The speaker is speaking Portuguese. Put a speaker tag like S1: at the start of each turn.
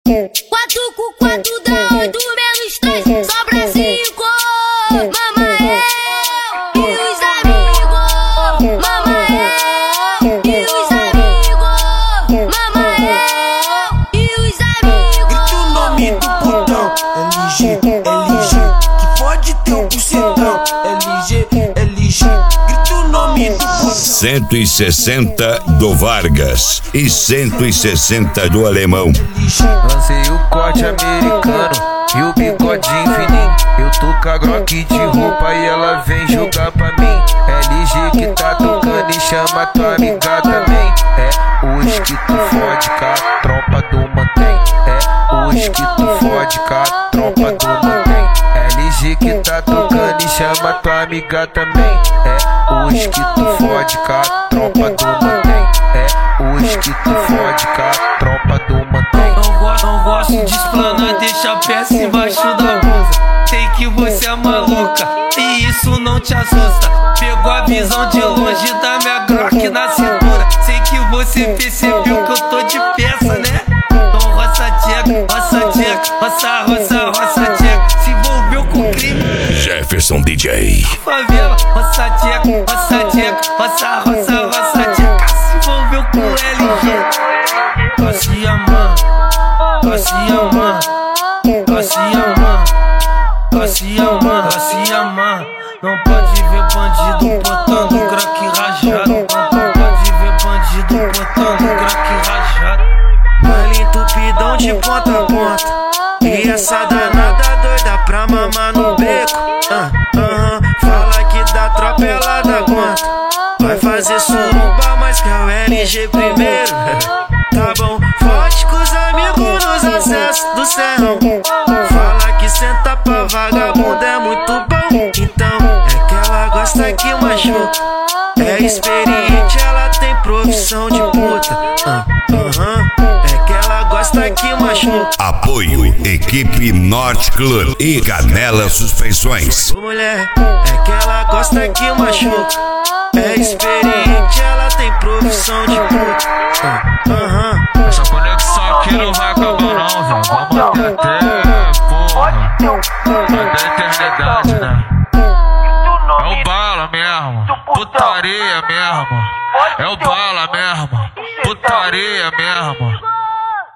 S1: 4 com 4 dá 8 menos 3, sobra 5. Mamael e os amigos. Mamael e os amigos. Mamael e os amigos.
S2: Grita o nome do putão, LG, LG, que pode ter um bucetão, LG, LG. Grita o nome do putão.
S3: 160 do Vargas e 160 do Alemão.
S4: Lancei o corte americano e o bigodinho fininho. Eu tô com a Glock de roupa e ela vem jogar pra mim. LG que tá tocando e chama tua amiga também. É hoje que tu fode com a tropa do mantém. É hoje que tu fode com a tropa do mantém. LG que tá tocando e chama tua amiga também. É hoje que tu fode com a tropa do mantém. É hoje que tu fode com a tropa do mantém.
S5: Não gosto de explanar, deixa a peça embaixo da blusa. Sei que você é maluca e isso não te assusta. Pegou a visão de longe da minha Glock na cintura. Sei que você percebeu que eu tô de peça, né? Então roça tcheca, roça tcheca, roça, roça, roça tcheca. Se envolveu com crime,
S3: Jefferson DJ.
S5: favela, roça tcheca, roça tcheca, roça, roça, roça tcheca. Se envolveu com LG. Tá se amando, tá se amando, tá se amando, tá se amando, tá se amando. Não pode ver bandido botando crack rajado. Não pode ver bandido botando crack rajado.
S2: Baile entupidão de ponta a ponta. E essa danada doida pra mamar no beco. Fala que da tropa ela dá conta. Vai fazer suruba, mas que é o LG primeiro. Tá bom, forte com os amigos nos acessos do serrão. Fala que senta pra vagabundo é muito bom. Então é que ela gosta que machuca. É experiente, ela tem profissão de puta. É que ela gosta que machuca.
S3: Apoio Equipe Norte Club e Canela Suspensões.
S2: Ô mulher, é que ela gosta que machuca. É experiente, ela tem profissão de puta.
S4: Essa conexão aqui não vai acabar não, velho. Vamos manter até, porra, até a eternidade, né? É o bala mesmo, putaria mesmo. É o bala mesmo, putaria mesmo.